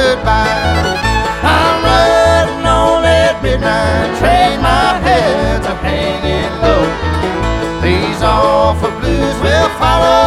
goodbye. I'm riding on that midnight train, my head's a hanging low. These awful blues will follow